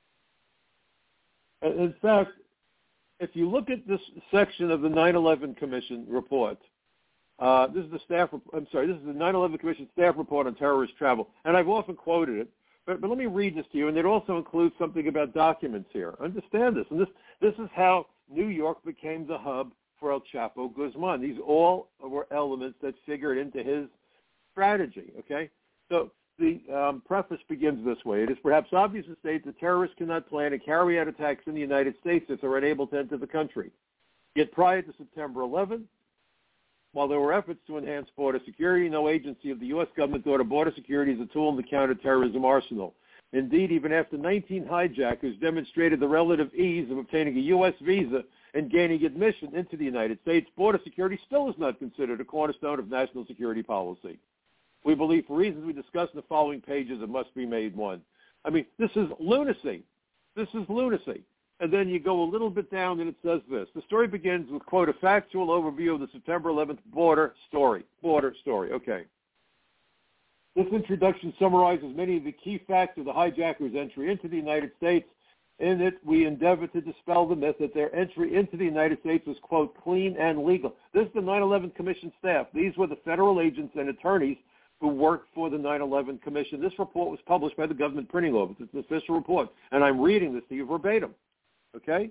And in fact, if you look at this section of the 9/11 Commission report, this is the 9/11 Commission staff report on terrorist travel, and I've often quoted it, but let me read this to you, and it also includes something about documents here. Understand this, and this is how New York became the hub for El Chapo Guzman. These all were elements that figured into his strategy, okay? So the preface begins this way. It is perhaps obvious to state that terrorists cannot plan and carry out attacks in the United States if they're unable to enter the country. Yet prior to September 11, while there were efforts to enhance border security, no agency of the U.S. government thought of border security as a tool in the counterterrorism arsenal. Indeed, even after 19 hijackers demonstrated the relative ease of obtaining a U.S. visa and gaining admission into the United States, border security still is not considered a cornerstone of national security policy. We believe, for reasons we discuss in the following pages, it must be made one. I mean, this is lunacy. This is lunacy. And then you go a little bit down and it says this. The story begins with, quote, a factual overview of the September 11th border story. Border story, okay. This introduction summarizes many of the key facts of the hijackers' entry into the United States. In it, we endeavor to dispel the myth that their entry into the United States was, quote, clean and legal. This is the 9/11 Commission staff. These were the federal agents and attorneys who worked for the 9/11 Commission. This report was published by the government printing office. It's an official report, and I'm reading this to you verbatim. Okay?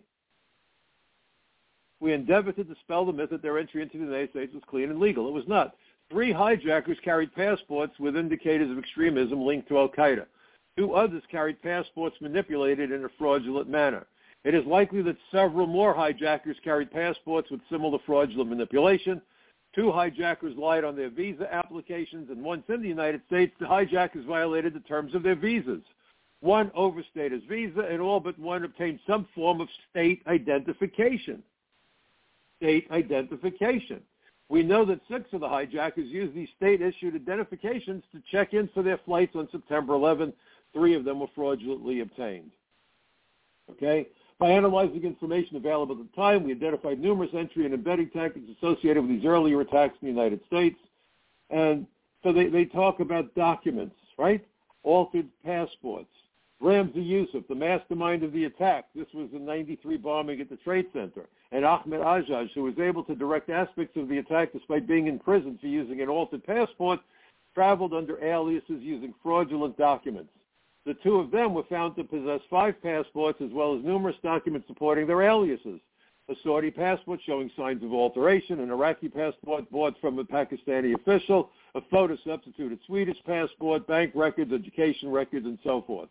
We endeavor to dispel the myth that their entry into the United States was clean and legal. It was not. 3 hijackers carried passports with indicators of extremism linked to Al-Qaeda. 2 others carried passports manipulated in a fraudulent manner. It is likely that several more hijackers carried passports with similar fraudulent manipulation. 2 hijackers lied on their visa applications, and once in the United States, the hijackers violated the terms of their visas. 1 overstayed his visa, and all but 1 obtained some form of state identification. State identification. We know that 6 of the hijackers used these state-issued identifications to check in for their flights on September 11th. 3 of them were fraudulently obtained. Okay? By analyzing information available at the time, we identified numerous entry and embedding tactics associated with these earlier attacks in the United States. And so they talk about documents, right? Altered passports. Ramzi Youssef, the mastermind of the attack. This was the 93 bombing at the Trade Center. And Ahmed Ajaj, who was able to direct aspects of the attack despite being in prison for using an altered passport, traveled under aliases using fraudulent documents. The 2 of them were found to possess 5 passports as well as numerous documents supporting their aliases. a Saudi passport showing signs of alteration, an Iraqi passport bought from a Pakistani official, a photo-substituted Swedish passport, bank records, education records, and so forth.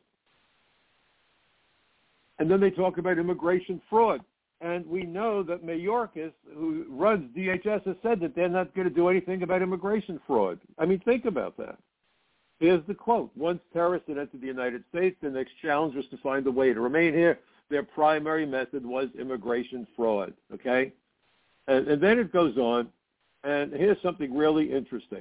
And then they talk about immigration fraud. And we know that Mayorkas, who runs DHS, has said that they're not going to do anything about immigration fraud. I mean, think about that. Here's the quote. Once terrorists had entered the United States, the next challenge was to find a way to remain here. Their primary method was immigration fraud, okay? And then it goes on, and here's something really interesting.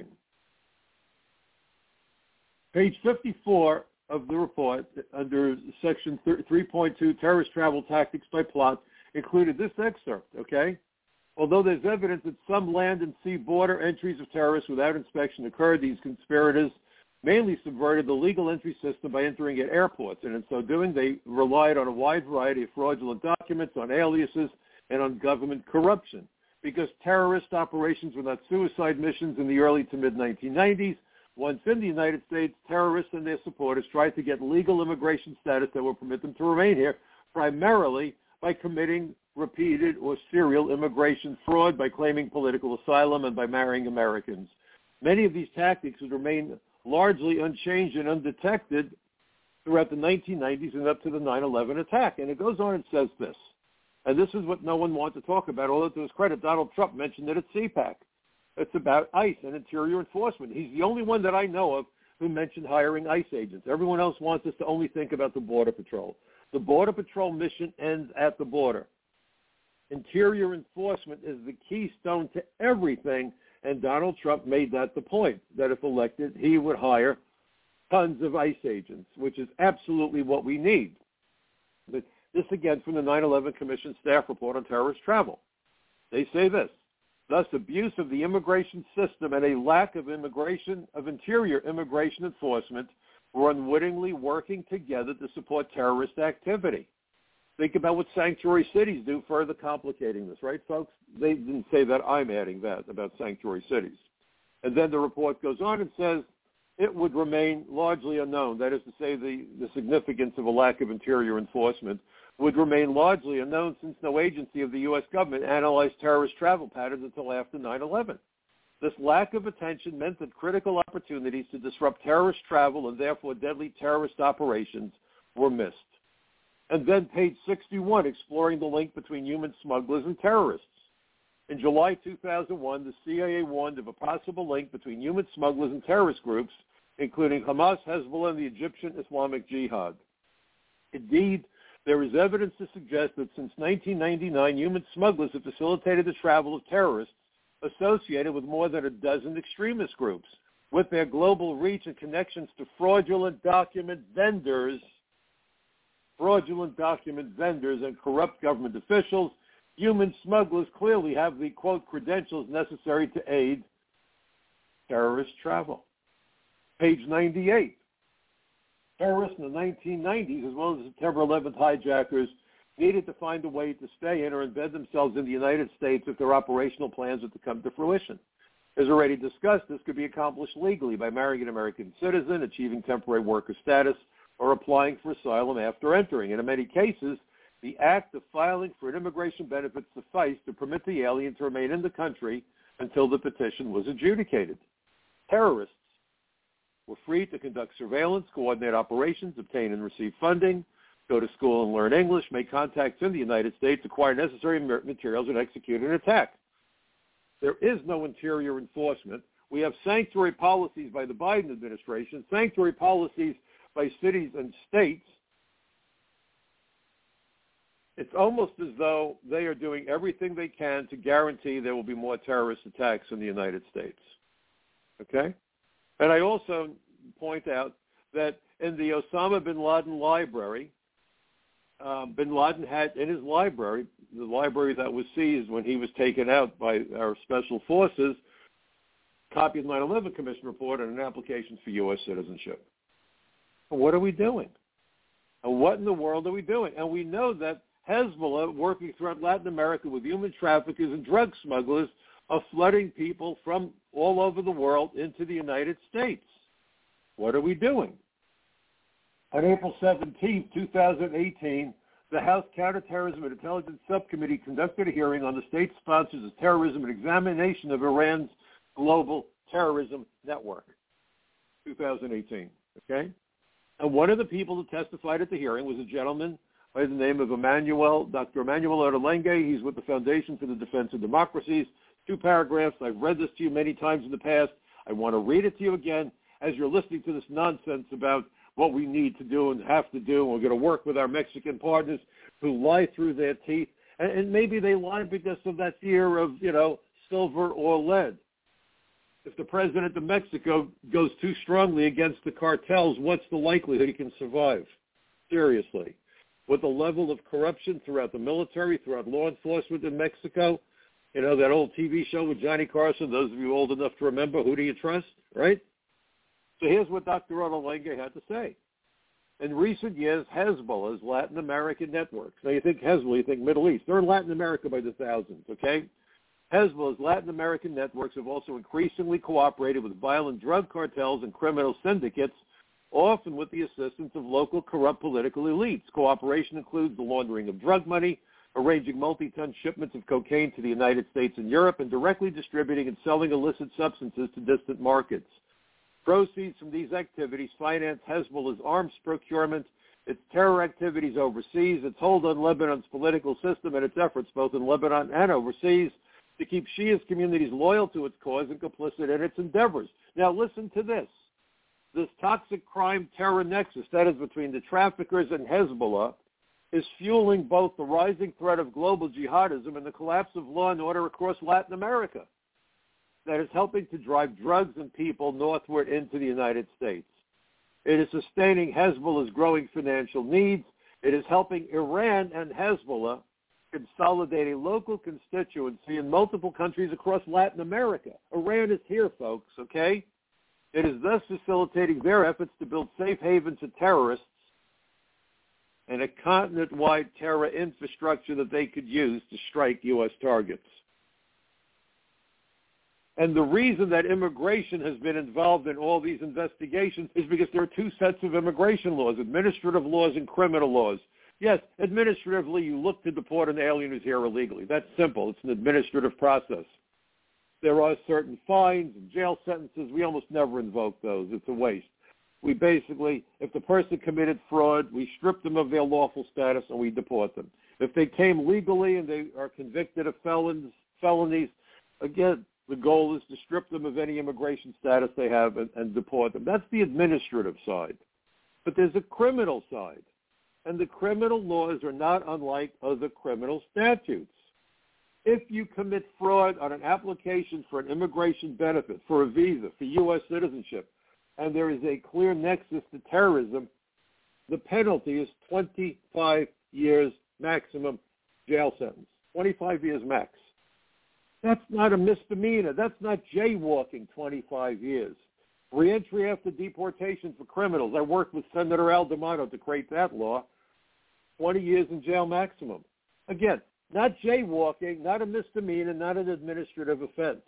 Page 54 of the report, under section 3.2, terrorist travel tactics by plot, included this excerpt, okay? Although there's evidence that some land and sea border entries of terrorists without inspection occurred, these conspirators mainly subverted the legal entry system by entering at airports, and in so doing, they relied on a wide variety of fraudulent documents, on aliases, and on government corruption. Because terrorist operations were not suicide missions in the early to mid-1990s, once in the United States, terrorists and their supporters tried to get legal immigration status that would permit them to remain here, primarily by committing repeated or serial immigration fraud, by claiming political asylum, and by marrying Americans. Many of these tactics would remain largely unchanged and undetected throughout the 1990s and up to the 9/11 attack. And it goes on and says this, and this is what no one wants to talk about, although to his credit, Donald Trump mentioned it at CPAC. It's about ICE and interior enforcement. He's the only one that I know of who mentioned hiring ICE agents. Everyone else wants us to only think about the Border Patrol. The Border Patrol mission ends at the border. Interior enforcement is the keystone to everything, and Donald Trump made that the point, that if elected, he would hire tons of ICE agents, which is absolutely what we need. But this again from the 9/11 Commission staff report on terrorist travel. They say this: thus, abuse of the immigration system and a lack of interior immigration enforcement were unwittingly working together to support terrorist activity. Think about what sanctuary cities do, further complicating this, right, folks? They didn't say that. I'm adding that about sanctuary cities. And then the report goes on and says it would remain largely unknown. That is to say, the significance of a lack of interior enforcement would remain largely unknown since no agency of the U.S. government analyzed terrorist travel patterns until after 9/11. This lack of attention meant that critical opportunities to disrupt terrorist travel and therefore deadly terrorist operations were missed. And then page 61, exploring the link between human smugglers and terrorists. In July 2001, the CIA warned of a possible link between human smugglers and terrorist groups, including Hamas, Hezbollah, and the Egyptian Islamic Jihad. Indeed, there is evidence to suggest that since 1999, human smugglers have facilitated the travel of terrorists associated with more than a dozen extremist groups. With their global reach and connections to fraudulent document vendors and corrupt government officials, human smugglers clearly have the, quote, credentials necessary to aid terrorist travel. Page 98. Terrorists in the 1990s, as well as the September 11th hijackers, needed to find a way to stay in or embed themselves in the United States if their operational plans were to come to fruition. As already discussed, this could be accomplished legally by marrying an American citizen, achieving temporary worker status, or applying for asylum after entering. And in many cases, the act of filing for an immigration benefit sufficed to permit the alien to remain in the country until the petition was adjudicated. Terrorists were free to conduct surveillance, coordinate operations, obtain and receive funding, go to school and learn English, make contacts in the United States, acquire necessary materials, and execute an attack. There is no interior enforcement. We have sanctuary policies by the Biden administration, sanctuary policies by cities and states. It's almost as though they are doing everything they can to guarantee there will be more terrorist attacks in the United States. Okay? And I also point out that in the Osama bin Laden library, bin Laden had in his library, the library that was seized when he was taken out by our special forces, a copy of the 9/11 Commission report and an application for U.S. citizenship. What are we doing? And what in the world are we doing? And we know that Hezbollah, working throughout Latin America with human traffickers and drug smugglers, are flooding people from all over the world into the United States. What are we doing? On April 17, 2018, The House Counterterrorism and Intelligence Subcommittee conducted a hearing on the state sponsors of terrorism and examination of Iran's global terrorism network, 2018, okay? And one of the people who testified at the hearing was a gentleman by the name of Dr. Emmanuel Ottolenghi. He's with the Foundation for the Defense of Democracies. 2 paragraphs. I've read this to you many times in the past. I want to read it to you again as you're listening to this nonsense about what we need to do and have to do. We're going to work with our Mexican partners who lie through their teeth. And maybe they lie because of that fear of, silver or lead. If the president of Mexico goes too strongly against the cartels, what's the likelihood he can survive? Seriously. With the level of corruption throughout the military, throughout law enforcement in Mexico, that old TV show with Johnny Carson, those of you old enough to remember, Who Do You Trust, right? So here's what Dr. Ottolenghi had to say. In recent years, Hezbollah's Latin American networks. Now, you think Hezbollah, you think Middle East. They're in Latin America by the thousands, okay? Hezbollah's Latin American networks have also increasingly cooperated with violent drug cartels and criminal syndicates, often with the assistance of local corrupt political elites. Cooperation includes the laundering of drug money, arranging multi-ton shipments of cocaine to the United States and Europe, and directly distributing and selling illicit substances to distant markets. Proceeds from these activities finance Hezbollah's arms procurement, its terror activities overseas, its hold on Lebanon's political system, and its efforts both in Lebanon and overseas to keep Shia communities loyal to its cause and complicit in its endeavors. Now listen to this. This toxic crime terror nexus, that is between the traffickers and Hezbollah, is fueling both the rising threat of global jihadism and the collapse of law and order across Latin America. That is helping to drive drugs and people northward into the United States. It is sustaining Hezbollah's growing financial needs. It is helping Iran and Hezbollah consolidate a local constituency in multiple countries across Latin America. Iran is here, folks, okay? It is thus facilitating their efforts to build safe havens to terrorists and a continent-wide terror infrastructure that they could use to strike U.S. targets. And the reason that immigration has been involved in all these investigations is because there are 2 sets of immigration laws, administrative laws and criminal laws. Yes, administratively, you look to deport an alien who's here illegally. That's simple. It's an administrative process. There are certain fines and jail sentences. We almost never invoke those. It's a waste. We basically, if the person committed fraud, we strip them of their lawful status and we deport them. If they came legally and they are convicted of felonies, again, the goal is to strip them of any immigration status they have and deport them. That's the administrative side. But there's a criminal side. And the criminal laws are not unlike other criminal statutes. If you commit fraud on an application for an immigration benefit, for a visa, for U.S. citizenship, and there is a clear nexus to terrorism, the penalty is 25 years maximum jail sentence. 25 years max. That's not a misdemeanor. That's not jaywalking, 25 years. Reentry after deportation for criminals. I worked with Senator Al D'Amato to create that law. 20 years in jail maximum. Again, not jaywalking, not a misdemeanor, not an administrative offense.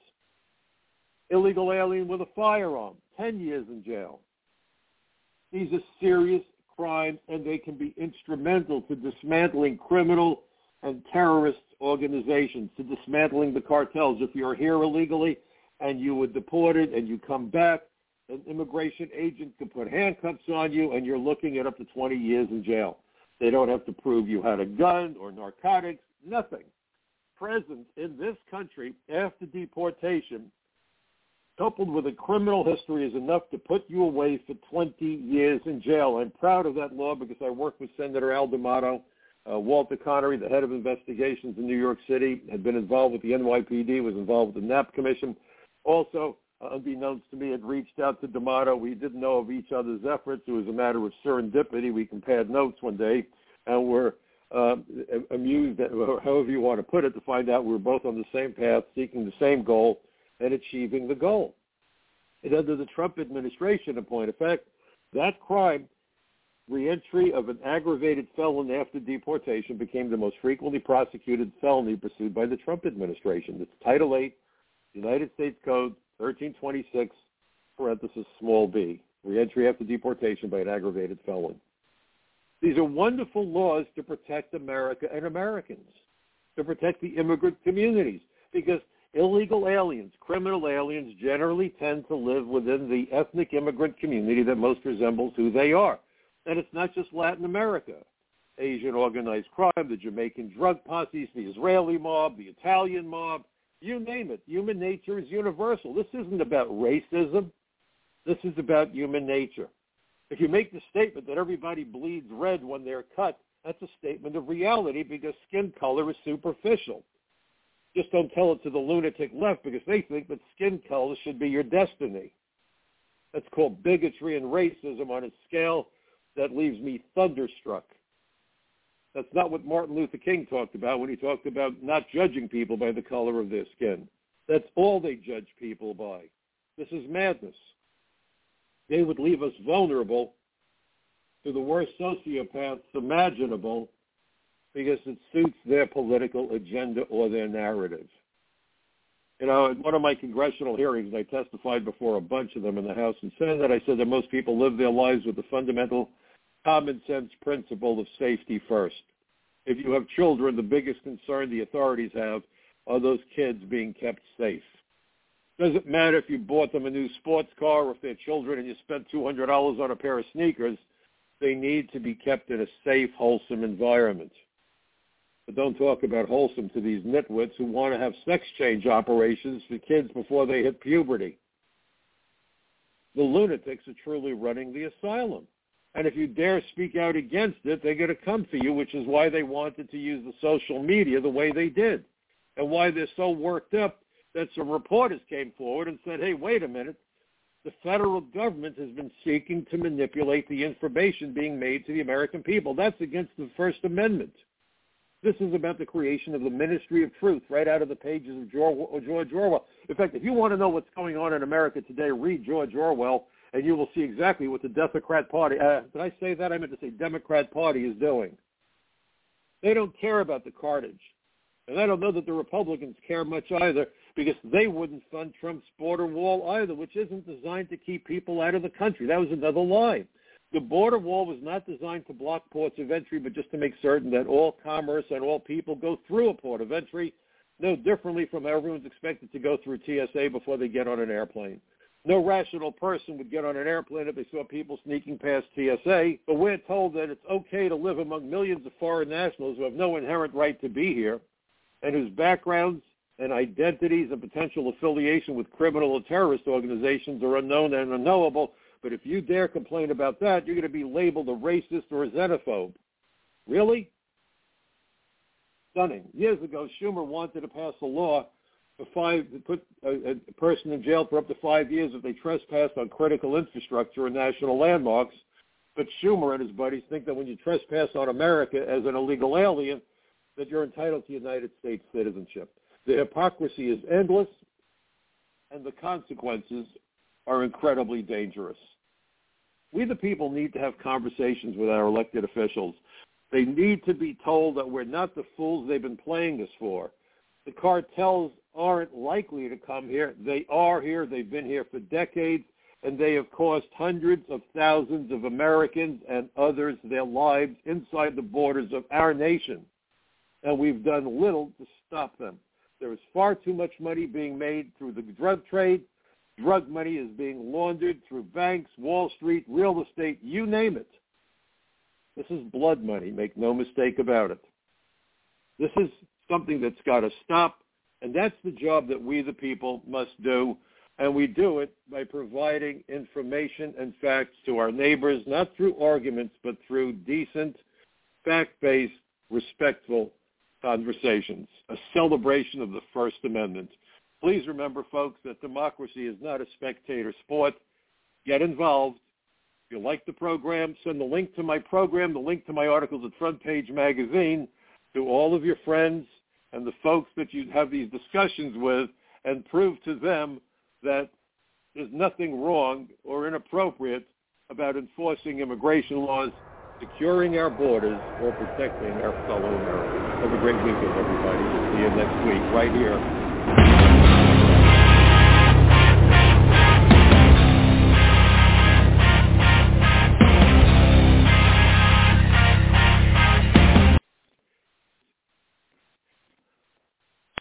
Illegal alien with a firearm, 10 years in jail. These are serious crimes, and they can be instrumental to dismantling criminal and terrorist organizations, to dismantling the cartels. If you're here illegally and you were deported and you come back, an immigration agent can put handcuffs on you and you're looking at up to 20 years in jail. They don't have to prove you had a gun or narcotics, nothing. Presence in this country after deportation, coupled with a criminal history, is enough to put you away for 20 years in jail. I'm proud of that law because I worked with Senator Al D'Amato. Walter Connery, the head of investigations in New York City, had been involved with the NYPD, was involved with the Knapp Commission. Also, unbeknownst to me, had reached out to D'Amato. We didn't know of each other's efforts. It was a matter of serendipity. We compared notes one day, and were amused, however you want to put it, to find out we were both on the same path, seeking the same goal, and achieving the goal. And under the Trump administration, in point of fact, that crime, reentry of an aggravated felon after deportation, became the most frequently prosecuted felony pursued by the Trump administration. It's Title 8, United States Code 1326, parenthesis small b, reentry after deportation by an aggravated felon. These are wonderful laws to protect America and Americans, to protect the immigrant communities, because illegal aliens, criminal aliens, generally tend to live within the ethnic immigrant community that most resembles who they are. And it's not just Latin America. Asian organized crime, the Jamaican drug posses, the Israeli mob, the Italian mob, you name it. Human nature is universal. This isn't about racism. This is about human nature. If you make the statement that everybody bleeds red when they're cut, that's a statement of reality because skin color is superficial. Just don't tell it to the lunatic left because they think that skin color should be your destiny. That's called bigotry and racism on a scale that leaves me thunderstruck. That's not what Martin Luther King talked about when he talked about not judging people by the color of their skin. That's all they judge people by. This is madness. They would leave us vulnerable to the worst sociopaths imaginable because it suits their political agenda or their narrative. You know, at one of my congressional hearings, I testified before a bunch of them in the House and Senate, I said that most people live their lives with the fundamental common sense principle of safety first. If you have children, the biggest concern the authorities have are those kids being kept safe. Doesn't matter if you bought them a new sports car or if they're children and you spent $200 on a pair of sneakers, they need to be kept in a safe, wholesome environment. But don't talk about wholesome to these nitwits who want to have sex change operations for kids before they hit puberty. The lunatics are truly running the asylum. And if you dare speak out against it, they're going to come for you, which is why they wanted to use the social media the way they did, and why they're so worked up that some reporters came forward and said, hey, wait a minute, the federal government has been seeking to manipulate the information being made to the American people. That's against the First Amendment. This is about the creation of the Ministry of Truth right out of the pages of George Orwell. In fact, if you want to know what's going on in America today, read George Orwell, and you will see exactly what the Democrat Party, did I say that? I meant to say Democrat Party is doing. They don't care about the carnage. And I don't know that the Republicans care much either because they wouldn't fund Trump's border wall either, which isn't designed to keep people out of the country. That was another lie. The border wall was not designed to block ports of entry, but just to make certain that all commerce and all people go through a port of entry, no differently from how everyone's expected to go through TSA before they get on an airplane. No rational person would get on an airplane if they saw people sneaking past TSA, but we're told that it's okay to live among millions of foreign nationals who have no inherent right to be here and whose backgrounds and identities and potential affiliation with criminal or terrorist organizations are unknown and unknowable. But if you dare complain about that, you're going to be labeled a racist or a xenophobe. Really? Stunning. Years ago, Schumer wanted to pass a law to put a person in jail for up to 5 years if they trespass on critical infrastructure or national landmarks. But Schumer and his buddies think that when you trespass on America as an illegal alien, that you're entitled to United States citizenship. The hypocrisy is endless, and the consequences are incredibly dangerous. We, the people, need to have conversations with our elected officials. They need to be told that we're not the fools they've been playing us for. The cartels aren't likely to come here. They are here. They've been here for decades, and they have cost hundreds of thousands of Americans and others their lives inside the borders of our nation. And we've done little to stop them. There is far too much money being made through the drug trade. Drug money is being laundered through banks, Wall Street, real estate, you name it. This is blood money, make no mistake about it. This is something that's got to stop, and that's the job that we, the people, must do. And we do it by providing information and facts to our neighbors, not through arguments, but through decent, fact-based, respectful conversations, a celebration of the First Amendment. Please remember, folks, that democracy is not a spectator sport. Get involved. If you like the program, send the link to my program, the link to my articles at Front Page Magazine to all of your friends and the folks that you have these discussions with, and prove to them that there's nothing wrong or inappropriate about enforcing immigration laws, securing our borders, or protecting our fellow Americans. Have a great weekend, everybody. We'll see you next week right here